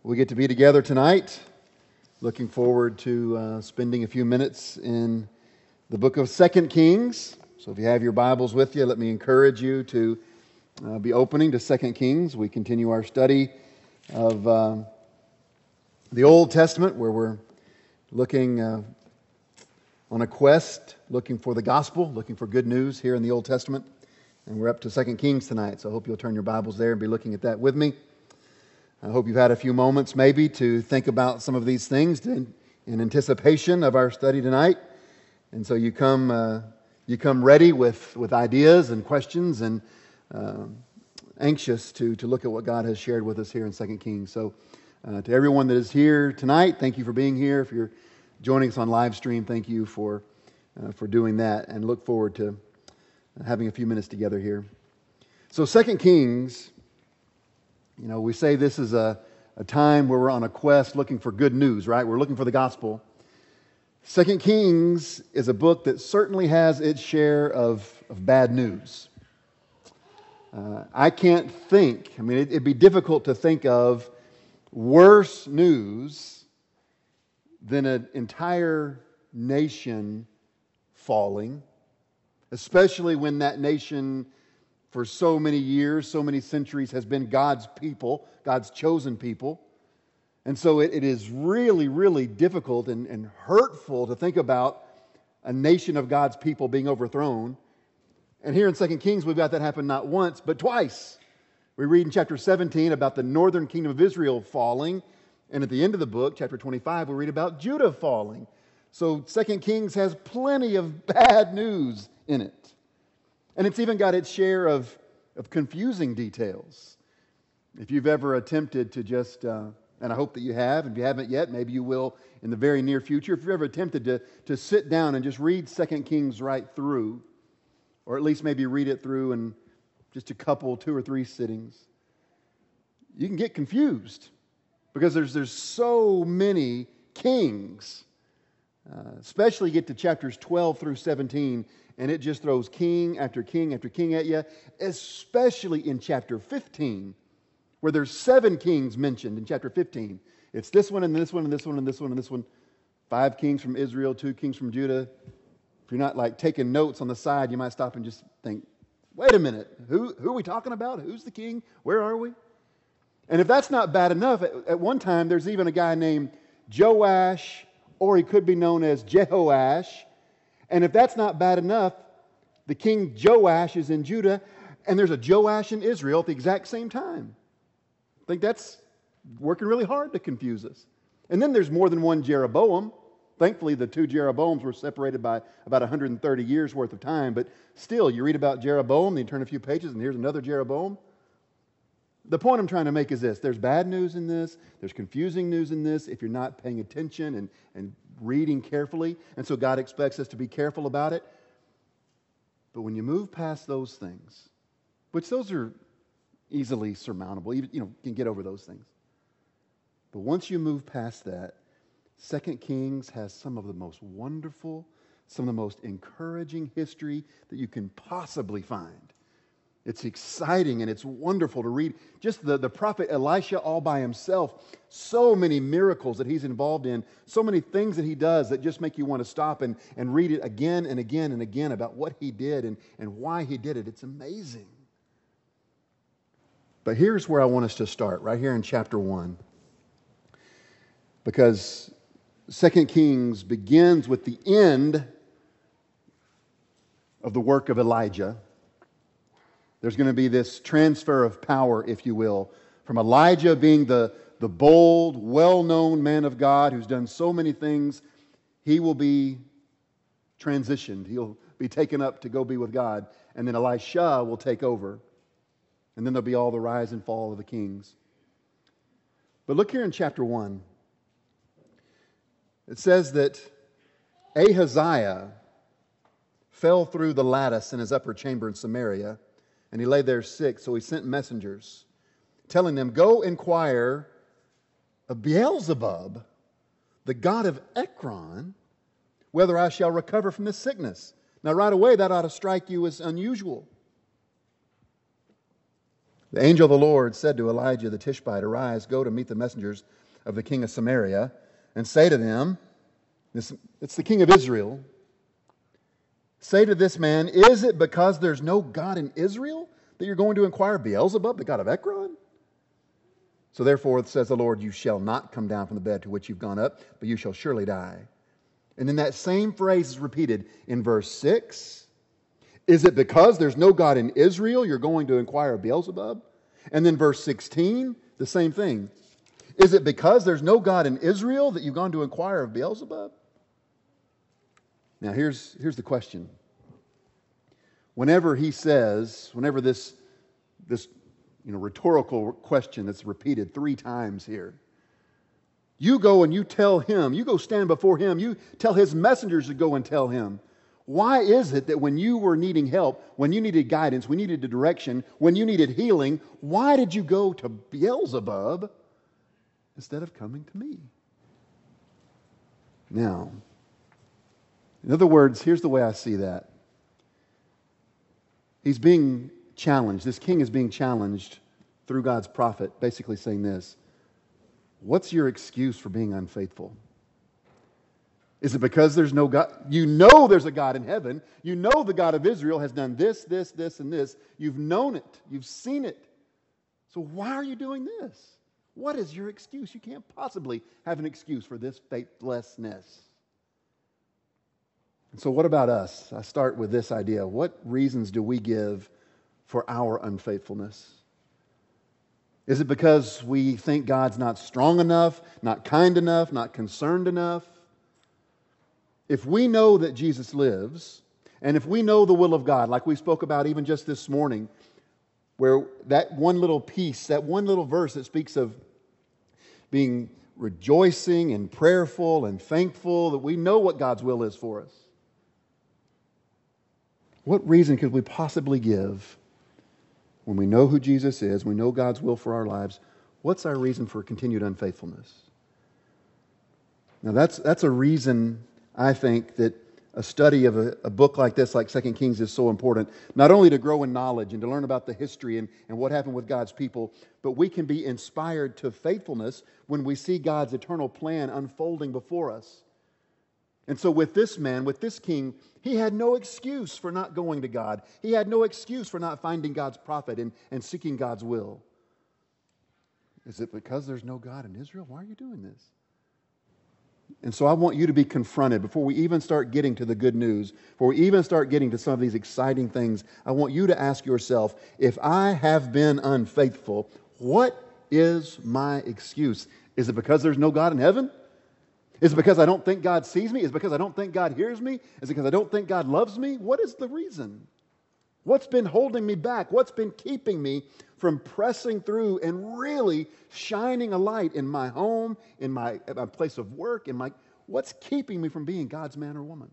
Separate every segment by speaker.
Speaker 1: We get to be together tonight. Looking forward to spending a few minutes in the book of 2 Kings. So if you have your Bibles with you, let me encourage you to be opening to 2 Kings. We continue our study of the Old Testament, where we're looking on a quest, looking for the gospel, looking for good news here in the Old Testament. And we're up to 2 Kings tonight, so I hope you'll turn your Bibles there and be looking at that with me. I hope you've had a few moments maybe to think about some of these things in anticipation of our study tonight. And so you come ready with ideas and questions and anxious to look at what God has shared with us here in 2 Kings. So to everyone that is here tonight, thank you for being here. If you're joining us on live stream, thank you for doing that, and look forward to having a few minutes together here. So 2 Kings, we say this is a time where we're on a quest looking for good news, right? We're looking for the gospel. 2 Kings is a book that certainly has its share of bad news. I can't think, it'd be difficult to think of worse news than an entire nation falling, especially when that nation for so many years, so many centuries has been God's people, God's chosen people. And so it is really, really difficult and hurtful to think about a nation of God's people being overthrown. And here in 2 Kings, we've got that happen not once, but twice. We read in chapter 17 about the northern kingdom of Israel falling. And at the end of the book, chapter 25, we read about Judah falling. So 2 Kings has plenty of bad news in it. And it's even got its share of confusing details. If you've ever attempted to just, and I hope that you have, if you haven't yet, maybe you will in the very near future. If you've ever attempted to sit down and just read 2 Kings right through, or at least maybe read it through in just a couple, 2 or 3 sittings, you can get confused because there's so many kings. Especially get to chapters 12 through 17, and it just throws king after king after king at you, especially in chapter 15, where there's 7 kings mentioned in chapter 15. It's this one and this one and this one and this one and this one. 5 kings from Israel, 2 kings from Judah. If you're not taking notes on the side, you might stop and just think, wait a minute, who are we talking about? Who's the king? Where are we? And if that's not bad enough, at one time there's even a guy named Joash, or he could be known as Jehoash. And if that's not bad enough, the king Joash is in Judah, and there's a Joash in Israel at the exact same time. I think that's working really hard to confuse us. And then there's more than one Jeroboam. Thankfully, the 2 Jeroboams were separated by about 130 years worth of time, but still, you read about Jeroboam, then you turn a few pages, and here's another Jeroboam. The point I'm trying to make is this. There's bad news in this. There's confusing news in this if you're not paying attention and reading carefully. And so God expects us to be careful about it. But when you move past those things, which those are easily surmountable, you can get over those things. But once you move past that, 2 Kings has some of the most wonderful, some of the most encouraging history that you can possibly find. It's exciting and it's wonderful to read. Just the prophet Elisha all by himself, so many miracles that he's involved in, so many things that he does that just make you want to stop and read it again and again and again about what he did and why he did it. It's amazing. But here's where I want us to start, right here in chapter 1. Because 2 Kings begins with the end of the work of Elijah. There's going to be this transfer of power, if you will, from Elijah being the bold, well-known man of God who's done so many things. He will be transitioned. He'll be taken up to go be with God. And then Elisha will take over. And then there'll be all the rise and fall of the kings. But look here in chapter 1. It says that Ahaziah fell through the lattice in his upper chamber in Samaria, and he lay there sick, so he sent messengers, telling them, go inquire of Beelzebub, the god of Ekron, whether I shall recover from this sickness. Now right away, that ought to strike you as unusual. The angel of the Lord said to Elijah the Tishbite, "Arise, go to meet the messengers of the king of Samaria, and say to them," it's the king of Israel, "say to this man, is it because there's no God in Israel that you're going to inquire Beelzebub, the god of Ekron? So therefore, says the Lord, you shall not come down from the bed to which you've gone up, but you shall surely die." And then that same phrase is repeated in verse 6. Is it because there's no God in Israel you're going to inquire of Beelzebub? And then verse 16, the same thing. Is it because there's no God in Israel that you've gone to inquire of Beelzebub? Now here's the question. Whenever this rhetorical question that's repeated 3 times here, you go and you tell him, you go stand before him, you tell his messengers to go and tell him. Why is it that when you were needing help, when you needed guidance, when you needed direction, when you needed healing, why did you go to Beelzebub instead of coming to me? Now, in other words, here's the way I see that. He's being challenged. This king is being challenged through God's prophet, basically saying this. What's your excuse for being unfaithful? Is it because there's no God? You know there's a God in heaven. You know the God of Israel has done this, this, this, and this. You've known it. You've seen it. So why are you doing this? What is your excuse? You can't possibly have an excuse for this faithlessness. And so what about us? I start with this idea. What reasons do we give for our unfaithfulness? Is it because we think God's not strong enough, not kind enough, not concerned enough? If we know that Jesus lives, and if we know the will of God, like we spoke about even just this morning, where that one little piece, that one little verse that speaks of being rejoicing and prayerful and thankful, that we know what God's will is for us. What reason could we possibly give when we know who Jesus is, we know God's will for our lives? What's our reason for continued unfaithfulness? Now that's a reason, I think, that a study of a book like this, like 2 Kings, is so important. Not only to grow in knowledge and to learn about the history and what happened with God's people, but we can be inspired to faithfulness when we see God's eternal plan unfolding before us. And so with this man, with this king, he had no excuse for not going to God. He had no excuse for not finding God's prophet and seeking God's will. Is it because there's no God in Israel? Why are you doing this? And so I want you to be confronted before we even start getting to the good news, before we even start getting to some of these exciting things. I want you to ask yourself, if I have been unfaithful, what is my excuse? Is it because there's no God in heaven? Is it because I don't think God sees me? Is it because I don't think God hears me? Is it because I don't think God loves me? What is the reason? What's been holding me back? What's been keeping me from pressing through and really shining a light in my home, in my place of work, what's keeping me from being God's man or woman?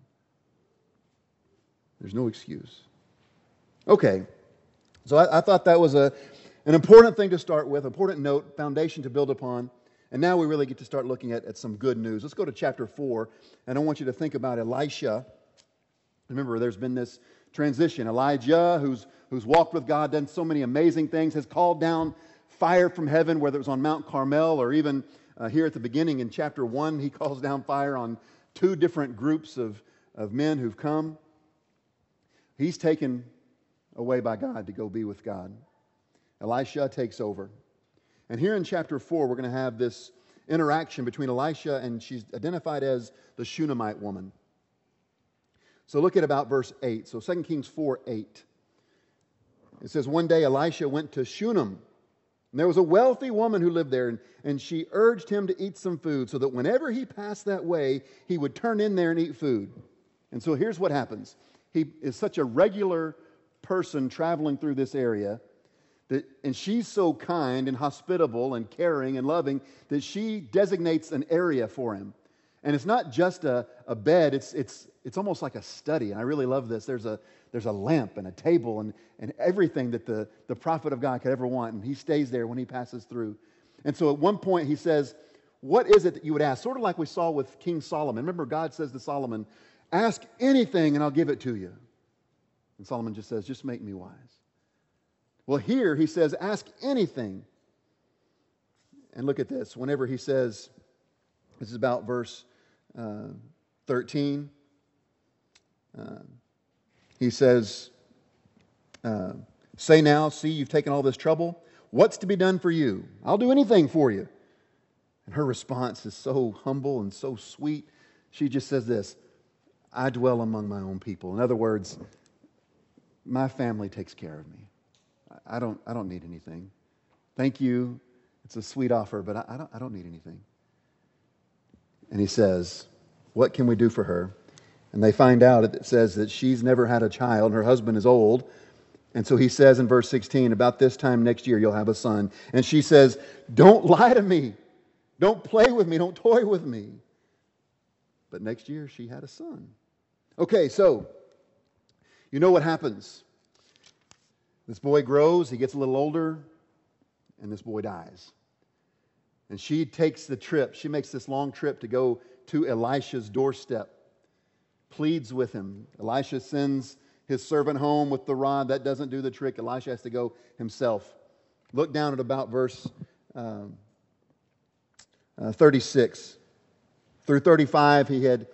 Speaker 1: There's no excuse. Okay, so I thought that was an important thing to start with, important note, foundation to build upon. And now we really get to start looking at some good news. Let's go to chapter 4, and I want you to think about Elisha. Remember, there's been this transition. Elijah, who's walked with God, done so many amazing things, has called down fire from heaven, whether it was on Mount Carmel or even here at the beginning in chapter 1, he calls down fire on 2 different groups of men who've come. He's taken away by God to go be with God. Elisha takes over. And here in chapter 4, we're going to have this interaction between Elisha and she's identified as the Shunammite woman. So look at about verse 8. So 2 Kings 4:8. It says, one day Elisha went to Shunem, and there was a wealthy woman who lived there, and she urged him to eat some food so that whenever he passed that way, he would turn in there and eat food. And so here's what happens. He is such a regular person traveling through this area, and she's so kind and hospitable and caring and loving that she designates an area for him. And it's not just a bed, it's almost like a study. And I really love this. There's a lamp and a table and everything that the prophet of God could ever want. And he stays there when he passes through. And so at one point he says, what is it that you would ask? Sort of like we saw with King Solomon. Remember, God says to Solomon, ask anything and I'll give it to you. And Solomon just says, just make me wise. Well, here he says, ask anything. And look at this. Whenever he says, this is about verse 13. He says, say now, see, you've taken all this trouble. What's to be done for you? I'll do anything for you. And her response is so humble and so sweet. She just says this, I dwell among my own people. In other words, my family takes care of me. I don't need anything. Thank you. It's a sweet offer, but I don't need anything. And he says, what can we do for her? And they find out, it says that she's never had a child, and her husband is old. And so he says in verse 16, about this time next year, you'll have a son. And she says, don't lie to me. Don't play with me. Don't toy with me. But next year, she had a son. Okay, so you know what happens. This boy grows, he gets a little older, and this boy dies. And she takes the trip. She makes this long trip to go to Elisha's doorstep, pleads with him. Elisha sends his servant home with the rod. That doesn't do the trick. Elisha has to go himself. Look down at about verse 36. Through 35, he had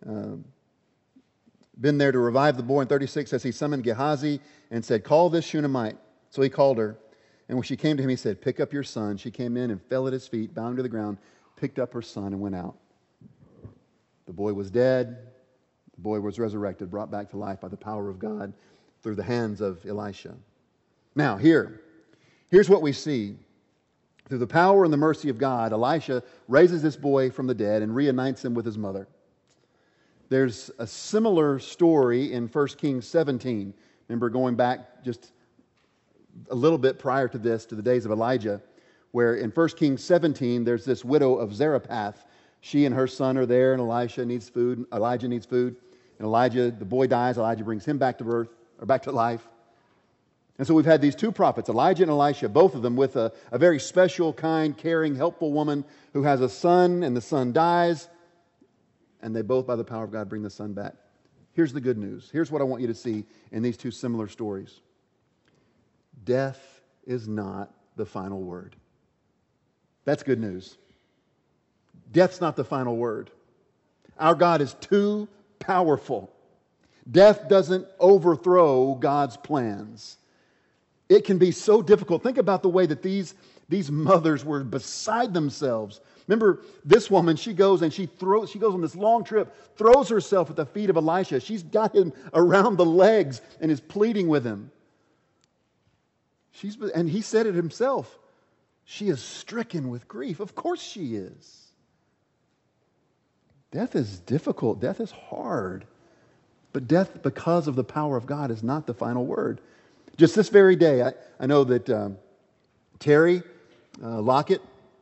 Speaker 1: been there to revive the boy. In 36 says he summoned Gehazi and said, call this Shunammite. So he called her. And when she came to him, he said, pick up your son. She came in and fell at his feet, bowing to the ground, picked up her son and went out. The boy was dead. The boy was resurrected, brought back to life by the power of God through the hands of Elisha. Now, here's what we see. Through the power and the mercy of God, Elisha raises this boy from the dead and reunites him with his mother. There's a similar story in 1 Kings 17. Remember, going back just a little bit prior to this, to the days of Elijah, where in 1 Kings 17, there's this widow of Zarephath. She and her son are there, and Elijah needs food. And Elijah, the boy dies. Elijah brings him back to birth, or back to life. And so we've had these two prophets, Elijah and Elisha, both of them with a very special, kind, caring, helpful woman who has a son, and the son dies. And they both, by the power of God, bring the son back. Here's the good news. Here's what I want you to see in these two similar stories. Death is not the final word. That's good news. Death's not the final word. Our God is too powerful. Death doesn't overthrow God's plans. It can be so difficult. Think about the way that these mothers were beside themselves. Remember, this woman, she goes on this long trip, throws herself at the feet of Elisha. She's got him around the legs and is pleading with him. And he said it himself. She is stricken with grief. Of course she is. Death is difficult. Death is hard. But death, because of the power of God, is not the final word. Just this very day, I know that Terry Lockett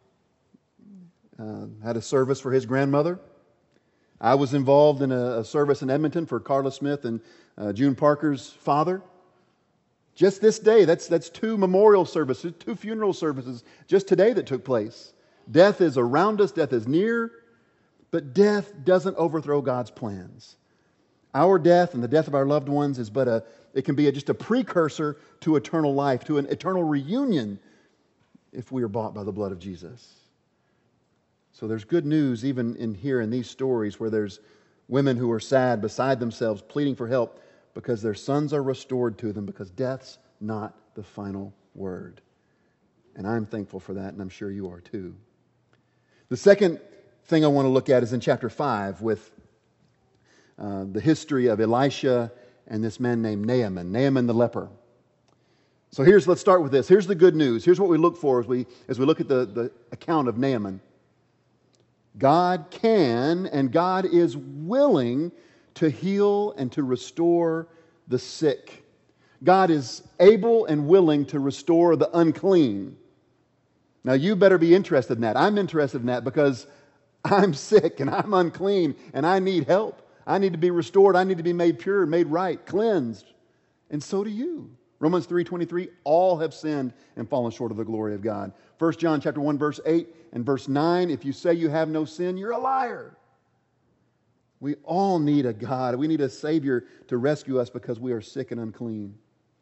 Speaker 1: had a service for his grandmother. I was involved in a service in Edmonton for Carla Smith and June Parker's father. Just this day, that's two memorial services, two funeral services just today that took place. Death is around us, death is near, but death doesn't overthrow God's plans. Our death and the death of our loved ones is it can be just a precursor to eternal life, to an eternal reunion if we are bought by the blood of Jesus. So there's good news even in these stories where there's women who are sad, beside themselves, pleading for help because their sons are restored to them, because death's not the final word. And I'm thankful for that, and I'm sure you are too. The second thing I want to look at is in chapter 5 with the history of Elisha and this man named Naaman the leper. So let's start with this. Here's the good news. Here's what we look for as we look at the account of Naaman. God can and God is willing to heal and to restore the sick. God is able and willing to restore the unclean. Now you better be interested in that. I'm interested in that because I'm sick and I'm unclean and I need help. I need to be restored. I need to be made pure, made right, cleansed. And so do you. Romans 3:23, all have sinned and fallen short of the glory of God. 1 John chapter 1, verse 8 and verse 9, if you say you have no sin, you're a liar. We all need a God. We need a Savior to rescue us because we are sick and unclean.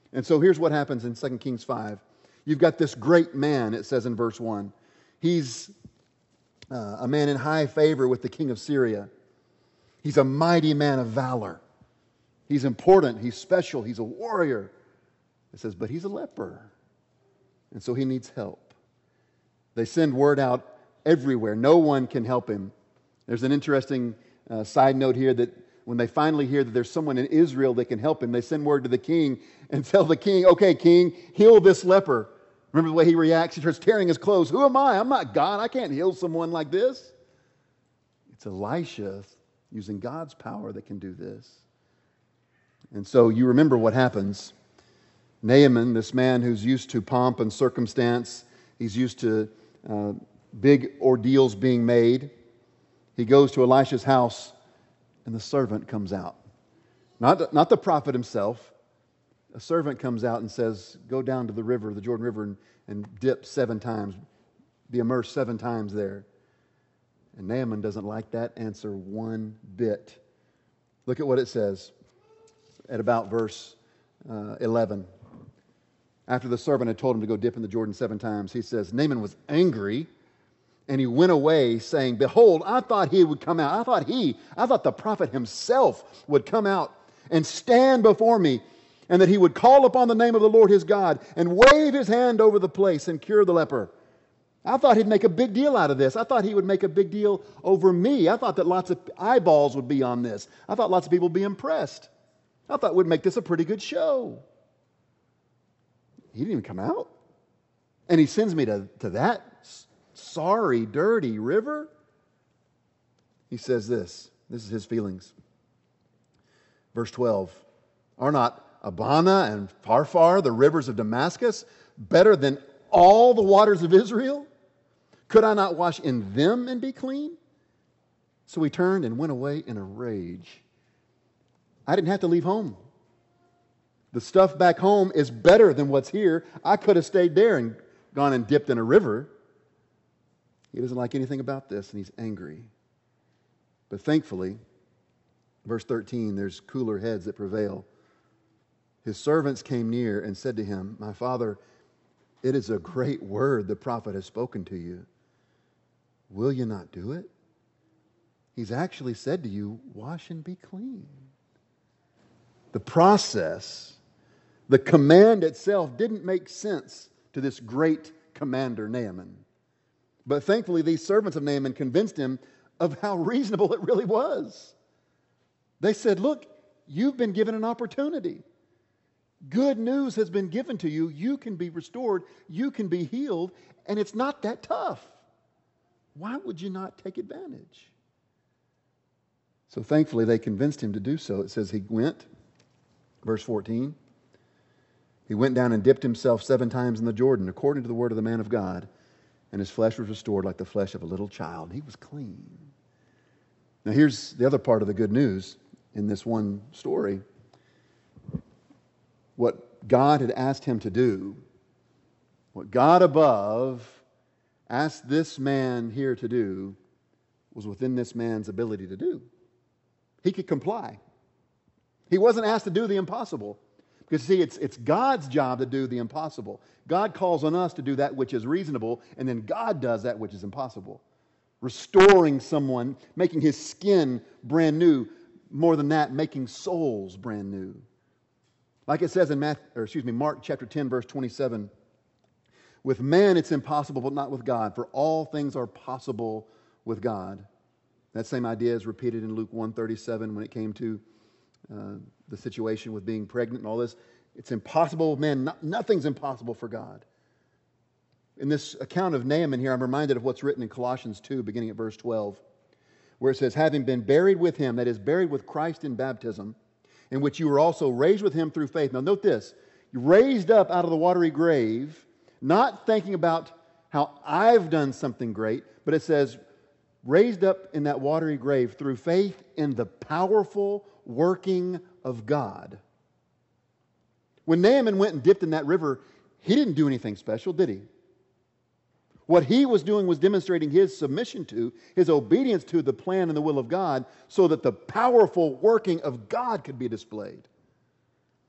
Speaker 1: And so here's what happens in 2 Kings 5. You've got this great man, it says in verse 1. He's a man in high favor with the king of Syria. He's a mighty man of valor. He's important. He's special. He's a warrior. It says, but he's a leper. And so he needs help. They send word out everywhere. No one can help him. There's an interesting side note here that when they finally hear that there's someone in Israel that can help him, they send word to the king and tell the king, okay, king, heal this leper. Remember the way he reacts? He starts tearing his clothes. Who am I? I'm not God. I can't heal someone like this. It's Elisha using God's power that can do this. And so you remember what happens. Naaman, this man who's used to pomp and circumstance, he's used to big ordeals being made. He goes to Elisha's house, and the servant comes out. Not the prophet himself. A servant comes out and says, go down to the river, the Jordan River, and dip 7 times. Be immersed 7 times there. And Naaman doesn't like that answer one bit. Look at what it says at about verse 11. After the servant had told him to go dip in the Jordan 7 times, he says, Naaman was angry, and he went away saying, behold, I thought he would come out. I thought the prophet himself would come out and stand before me, and that he would call upon the name of the Lord his God and wave his hand over the place and cure the leper. I thought he'd make a big deal out of this. I thought he would make a big deal over me. I thought that lots of eyeballs would be on this. I thought lots of people would be impressed. I thought we'd make this a pretty good show. He didn't even come out. And he sends me to that sorry, dirty river. He says this. This is his feelings. Verse 12. Are not Abana and Pharpar, the rivers of Damascus, better than all the waters of Israel? Could I not wash in them and be clean? So he turned and went away in a rage. I didn't have to leave home. The stuff back home is better than what's here. I could have stayed there and gone and dipped in a river. He doesn't like anything about this, and he's angry. But thankfully, verse 13, there's cooler heads that prevail. His servants came near and said to him, my father, it is a great word the prophet has spoken to you. Will you not do it? He's actually said to you, wash and be clean. The process, the command itself didn't make sense to this great commander, Naaman. But thankfully, these servants of Naaman convinced him of how reasonable it really was. They said, look, you've been given an opportunity. Good news has been given to you. You can be restored. You can be healed. And it's not that tough. Why would you not take advantage? So thankfully, they convinced him to do so. It says he went, verse 14, he went down and dipped himself 7 times in the Jordan, according to the word of the man of God, and his flesh was restored like the flesh of a little child. He was clean. Now here's the other part of the good news in this one story. What God had asked him to do, what God above asked this man here to do, was within this man's ability to do. He could comply. He wasn't asked to do the impossible. Because see, it's God's job to do the impossible. God calls on us to do that which is reasonable, and then God does that which is impossible. Restoring someone, making his skin brand new. More than that, making souls brand new. Like it says in Mark chapter 10, verse 27, with man it's impossible, but not with God, for all things are possible with God. That same idea is repeated in Luke 1:37 when it came to the situation with being pregnant and all this. It's impossible with man. Nothing's impossible for God. In this account of Naaman here, I'm reminded of what's written in Colossians 2, beginning at verse 12, where it says, having been buried with him, that is, buried with Christ in baptism, in which you were also raised with him through faith. Now note this, you raised up out of the watery grave, not thinking about how I've done something great, but it says, raised up in that watery grave through faith in the powerful working of God. When Naaman went and dipped in that river, he didn't do anything special, did he? What he was doing was demonstrating his submission to, his obedience to the plan and the will of God so that the powerful working of God could be displayed.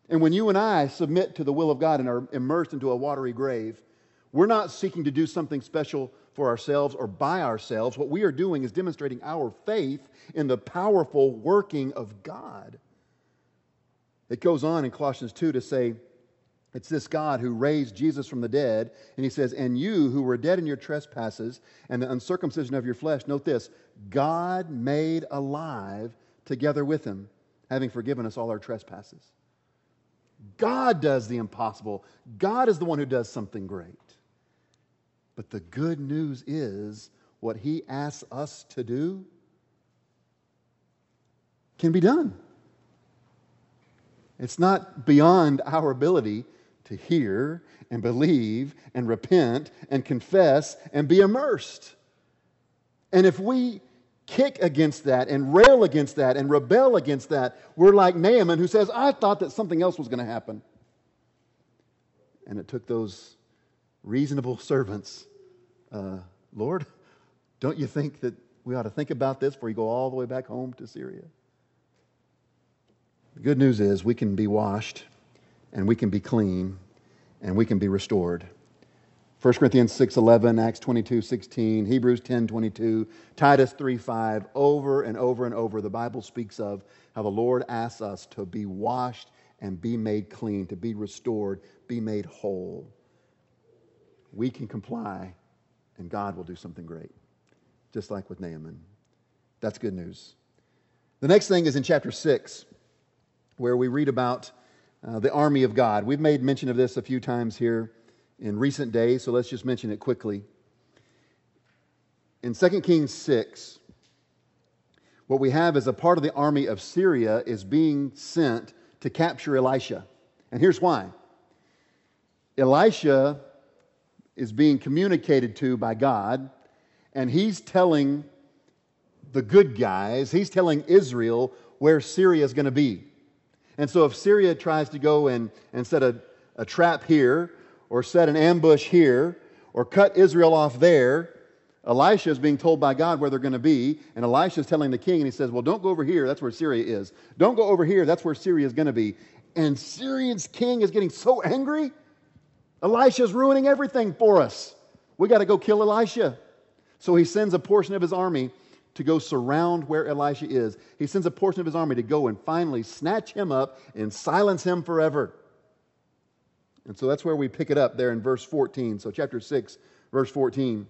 Speaker 1: And when you and I submit to the will of God and are immersed into a watery grave, we're not seeking to do something special for ourselves or by ourselves. What we are doing is demonstrating our faith in the powerful working of God. It goes on in Colossians 2 to say, it's this God who raised Jesus from the dead. And he says, and you who were dead in your trespasses and the uncircumcision of your flesh, note this, God made alive together with him, having forgiven us all our trespasses. God does the impossible. God is the one who does something great. But the good news is what he asks us to do can be done. It's not beyond our ability to hear and believe and repent and confess and be immersed. And if we kick against that and rail against that and rebel against that, we're like Naaman who says, I thought that something else was going to happen. And it took those reasonable servants, Lord, don't you think that we ought to think about this before you go all the way back home to Syria? The good news is we can be washed and we can be clean and we can be restored. 1 Corinthians 6:11, Acts 22:16, Hebrews 10:22, Titus 3:5, over and over and over, the Bible speaks of how the Lord asks us to be washed and be made clean, to be restored, be made whole. We can comply and God will do something great, just like with Naaman. That's good news. The next thing is in chapter 6, where we read about the army of God. We've made mention of this a few times here in recent days, so let's just mention it quickly. In 2 Kings 6, what we have is a part of the army of Syria is being sent to capture Elisha. And here's why. Elisha is being communicated to by God, and he's telling the good guys, he's telling Israel where Syria is going to be. And so if Syria tries to go and set a trap here, or set an ambush here, or cut Israel off there, Elisha is being told by God where they're going to be, and Elisha is telling the king, and he says, well, don't go over here, that's where Syria is. Don't go over here, that's where Syria is going to be. And Syrian's king is getting so angry, Elisha's ruining everything for us. We got to go kill Elisha. So he sends a portion of his army to go surround where Elisha is. He sends a portion of his army to go and finally snatch him up and silence him forever. And so that's where we pick it up there in verse 14. So chapter 6, verse 14.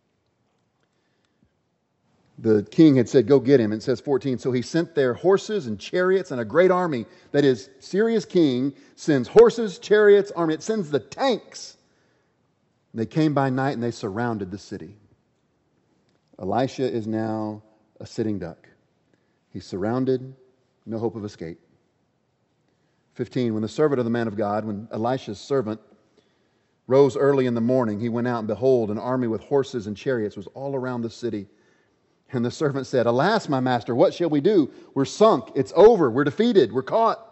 Speaker 1: The king had said, go get him. It says 14, so he sent their horses and chariots and a great army. That is, Syria's king sends horses, chariots, army. It sends the tanks. And they came by night and they surrounded the city. Elisha is now a sitting duck. He's surrounded, no hope of escape. 15, when the servant of the man of God, when Elisha's servant rose early in the morning, he went out, and behold, an army with horses and chariots was all around the city. And the servant said, alas, my master, what shall we do? We're sunk, it's over, we're defeated, we're caught.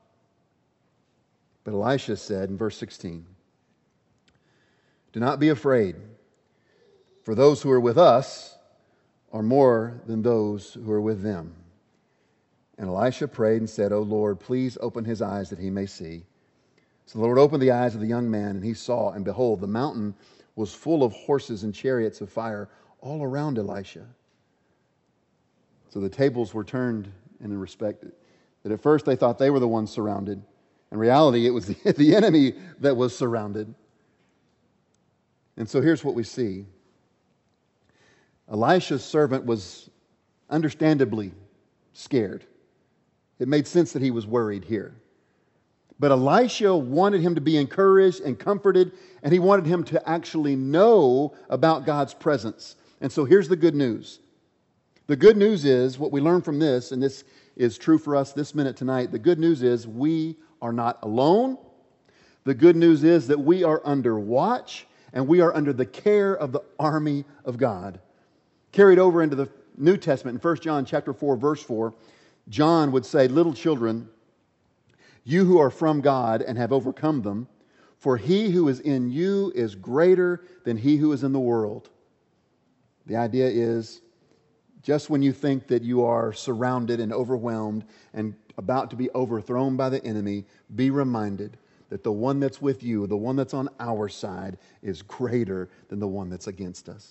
Speaker 1: But Elisha said in verse 16, do not be afraid, for those who are with us are more than those who are with them. And Elisha prayed and said, O Lord, please open his eyes that he may see. So the Lord opened the eyes of the young man, and he saw, and behold, the mountain was full of horses and chariots of fire all around Elisha. So the tables were turned in a respect that at first they thought they were the ones surrounded. In reality, it was the enemy that was surrounded. And so here's what we see. Elisha's servant was understandably scared. It made sense that he was worried here. But Elisha wanted him to be encouraged and comforted, and he wanted him to actually know about God's presence. And so here's the good news. The good news is, what we learn from this, and this is true for us this minute tonight, the good news is we are not alone. The good news is that we are under watch, and we are under the care of the army of God. Carried over into the New Testament, in 1 John chapter 4, verse 4, John would say, little children, you who are from God and have overcome them, for he who is in you is greater than he who is in the world. The idea is, just when you think that you are surrounded and overwhelmed and about to be overthrown by the enemy, be reminded that the one that's with you, the one that's on our side, is greater than the one that's against us.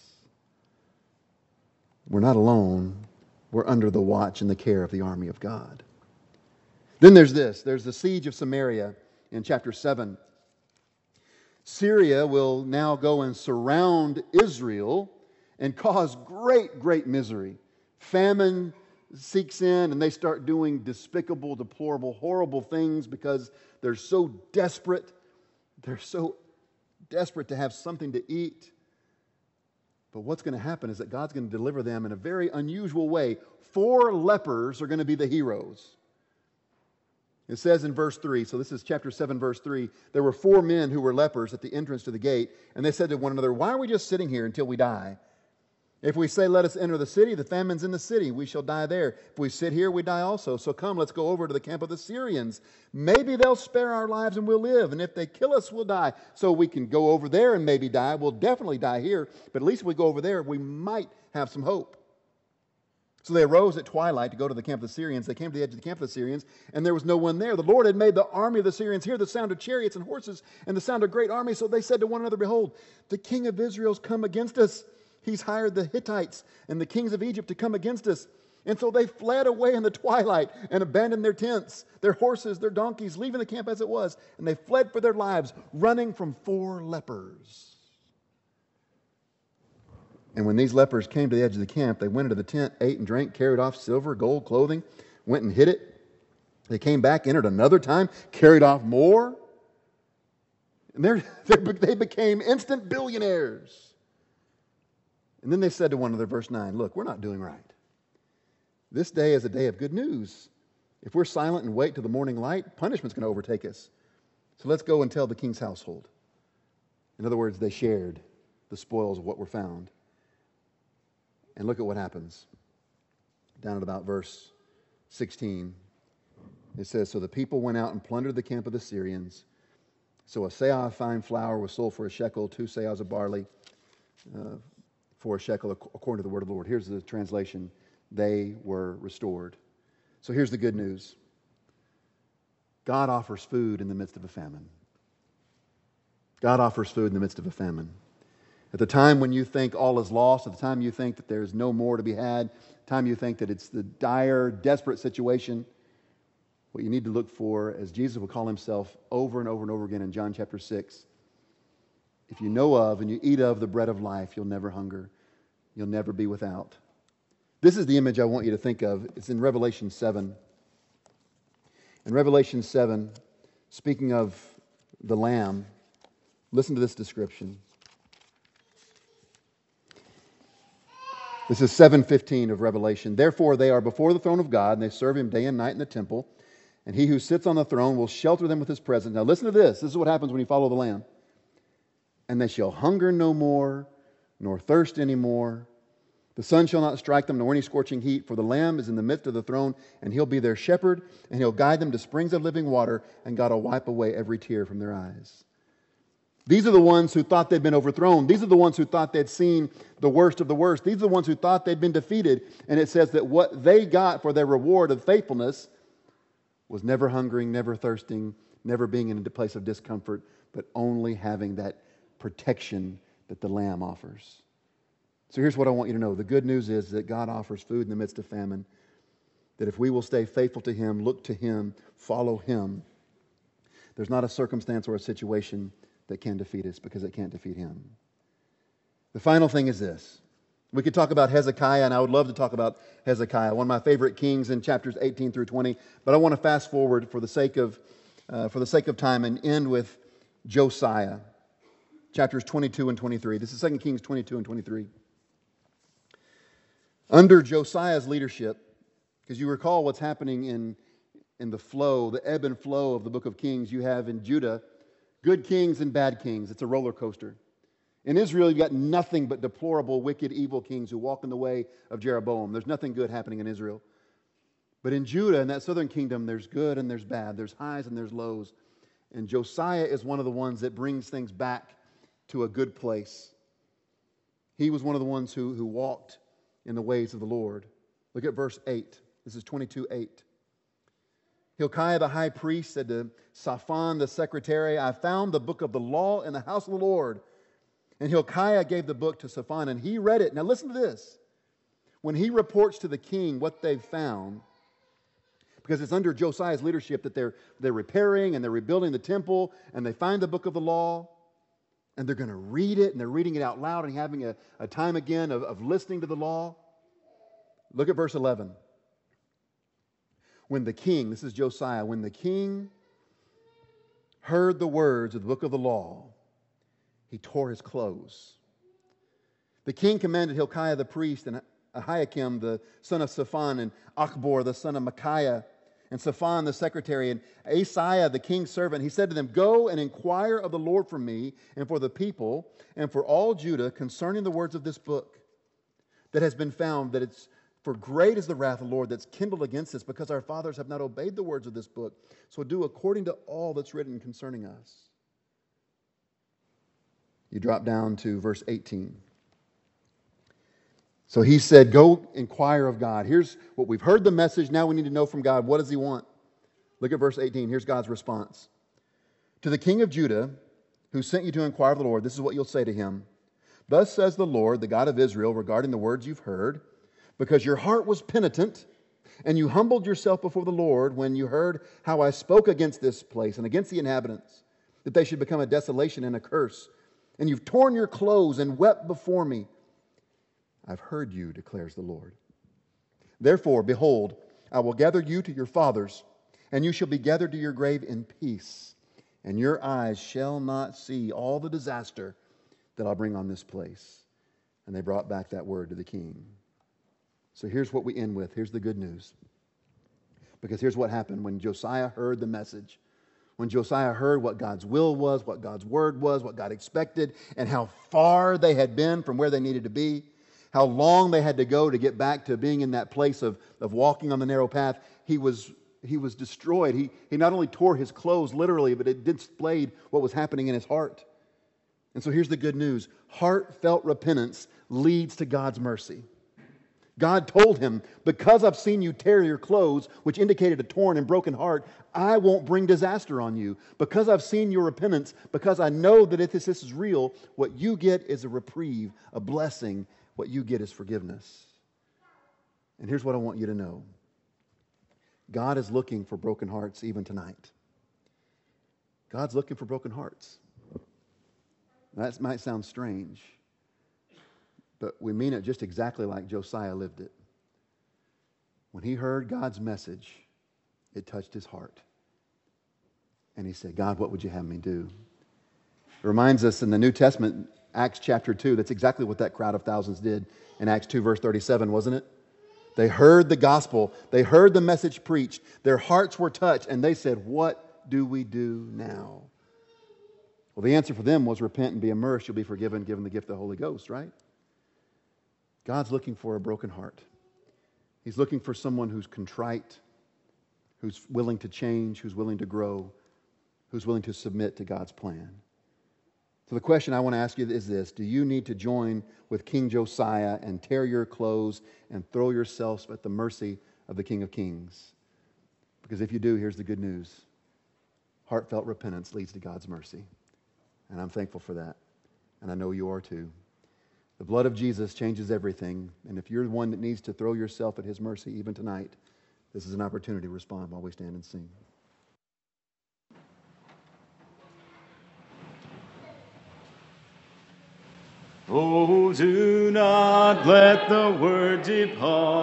Speaker 1: We're not alone. We're under the watch and the care of the army of God. Then there's the siege of Samaria in chapter 7. Syria will now go and surround Israel and cause great, great misery. Famine seeks in and they start doing despicable, deplorable, horrible things because they're so desperate. They're so desperate to have something to eat. But what's going to happen is that God's going to deliver them in a very unusual way. 4 lepers are going to be the heroes. It says in verse 3, so this is chapter 7, verse 3, there were 4 men who were lepers at the entrance to the gate, and they said to one another, why are we just sitting here until we die? If we say, let us enter the city, the famine's in the city, we shall die there. If we sit here, we die also. So come, let's go over to the camp of the Syrians. Maybe they'll spare our lives and we'll live, and if they kill us, we'll die. So we can go over there and maybe die. We'll definitely die here, but at least if we go over there, we might have some hope. So they arose at twilight to go to the camp of the Syrians. They came to the edge of the camp of the Syrians, and there was no one there. The Lord had made the army of the Syrians hear the sound of chariots and horses and the sound of great armies. So they said to one another, behold, the king of Israel's come against us. He's hired the Hittites and the kings of Egypt to come against us. And so they fled away in the twilight and abandoned their tents, their horses, their donkeys, leaving the camp as it was. And they fled for their lives, running from 4 lepers. And when these lepers came to the edge of the camp, they went into the tent, ate and drank, carried off silver, gold, clothing, went and hid it. They came back, entered another time, carried off more. And they became instant billionaires. And then they said to one another, verse 9, look, we're not doing right. This day is a day of good news. If we're silent and wait till the morning light, punishment's going to overtake us. So let's go and tell the king's household. In other words, they shared the spoils of what were found. And look at what happens. Down at about verse 16, it says, so the people went out and plundered the camp of the Syrians. So a seah of fine flour was sold for a shekel, 2 seahs of barley for a shekel, according to the word of the Lord. Here's the translation. They were restored. So here's the good news. God offers food in the midst of a famine. God offers food in the midst of a famine. At the time when you think all is lost, at the time you think that there's no more to be had, at the time you think that it's the dire, desperate situation, what you need to look for, as Jesus will call himself over and over and over again in John chapter 6, if you know of and you eat of the bread of life, you'll never hunger. You'll never be without. This is the image I want you to think of. It's in Revelation 7. In Revelation 7, speaking of the Lamb, listen to this description. This is 7:15 of Revelation. Therefore they are before the throne of God, and they serve him day and night in the temple. And he who sits on the throne will shelter them with his presence. Now listen to this. This is what happens when you follow the Lamb. And they shall hunger no more, nor thirst any more. The sun shall not strike them, nor any scorching heat. For the Lamb is in the midst of the throne, and he'll be their shepherd, and he'll guide them to springs of living water, and God will wipe away every tear from their eyes. These are the ones who thought they'd been overthrown. These are the ones who thought they'd seen the worst of the worst. These are the ones who thought they'd been defeated. And it says that what they got for their reward of faithfulness was never hungering, never thirsting, never being in a place of discomfort, but only having that protection that the Lamb offers. So here's what I want you to know. The good news is that God offers food in the midst of famine. That if we will stay faithful to him, look to him, follow him, there's not a circumstance or a situation that can defeat us, because it can't defeat him. The final thing is this. We could talk about Hezekiah, and I would love to talk about Hezekiah, one of my favorite kings in chapters 18 through 20, but I want to fast forward for the sake of time and end with Josiah, chapters 22 and 23. This is 2 Kings 22 and 23. Under Josiah's leadership, because you recall what's happening in the flow, the ebb and flow of the book of Kings, you have in Judah good kings and bad kings. It's a roller coaster. In Israel, you've got nothing but deplorable, wicked, evil kings who walk in the way of Jeroboam. There's nothing good happening in Israel. But in Judah, in that southern kingdom, there's good and there's bad. There's highs and there's lows. And Josiah is one of the ones that brings things back to a good place. He was one of the ones who walked in the ways of the Lord. Look at verse 8. This is 22:8. Hilkiah the high priest said to Shaphan the secretary, I found the book of the law in the house of the Lord. And Hilkiah gave the book to Shaphan, and he read it. Now listen to this. When he reports to the king what they've found, because it's under Josiah's leadership that they're repairing and they're rebuilding the temple, and they find the book of the law, and they're going to read it, and they're reading it out loud and having a time again of listening to the law. Look at verse 11. When the king, this is Josiah, when the king heard the words of the book of the law, he tore his clothes. The king commanded Hilkiah the priest and Ahikam the son of Shaphan and Achbor the son of Micaiah and Shaphan the secretary and Asaiah the king's servant. He said to them, Go and inquire of the Lord for me and for the people and for all Judah concerning the words of this book that has been found, that it's for great is the wrath of the Lord that's kindled against us, because our fathers have not obeyed the words of this book. So do according to all that's written concerning us. You drop down to verse 18. So he said, Go inquire of God. Here's what we've heard the message. Now we need to know from God. What does he want? Look at verse 18. Here's God's response. To the king of Judah, who sent you to inquire of the Lord, this is what you'll say to him. Thus says the Lord, the God of Israel, regarding the words you've heard, because your heart was penitent, and you humbled yourself before the Lord when you heard how I spoke against this place and against the inhabitants, that they should become a desolation and a curse. And you've torn your clothes and wept before me. I've heard you, declares the Lord. Therefore, behold, I will gather you to your fathers, and you shall be gathered to your grave in peace, and your eyes shall not see all the disaster that I'll bring on this place. And they brought back that word to the king. So here's what we end with. Here's the good news. Because here's what happened when Josiah heard the message. When Josiah heard what God's will was, what God's word was, what God expected, and how far they had been from where they needed to be, how long they had to go to get back to being in that place of walking on the narrow path, he was destroyed. He not only tore his clothes literally, but it displayed what was happening in his heart. And so here's the good news. Heartfelt repentance leads to God's mercy. God told him, because I've seen you tear your clothes, which indicated a torn and broken heart, I won't bring disaster on you. Because I've seen your repentance, because I know that if this is real, what you get is a reprieve, a blessing. What you get is forgiveness. And here's what I want you to know. God is looking for broken hearts even tonight. God's looking for broken hearts. That might sound strange, but we mean it just exactly like Josiah lived it. When he heard God's message, it touched his heart. And he said, God, what would you have me do? It reminds us in the New Testament, Acts chapter 2, that's exactly what that crowd of thousands did in Acts 2 verse 37, wasn't it? They heard the gospel. They heard the message preached. Their hearts were touched, and they said, what do we do now? Well, the answer for them was repent and be immersed. You'll be forgiven, given the gift of the Holy Ghost, right? God's looking for a broken heart. He's looking for someone who's contrite, who's willing to change, who's willing to grow, who's willing to submit to God's plan. So the question I want to ask you is this. Do you need to join with King Josiah and tear your clothes and throw yourselves at the mercy of the King of Kings? Because if you do, here's the good news. Heartfelt repentance leads to God's mercy. And I'm thankful for that. And I know you are too. The blood of Jesus changes everything. And if you're the one that needs to throw yourself at His mercy even tonight, this is an opportunity to respond while we stand and sing.
Speaker 2: Oh, do not let the word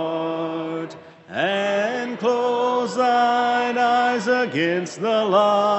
Speaker 2: depart, and close thine eyes against the light.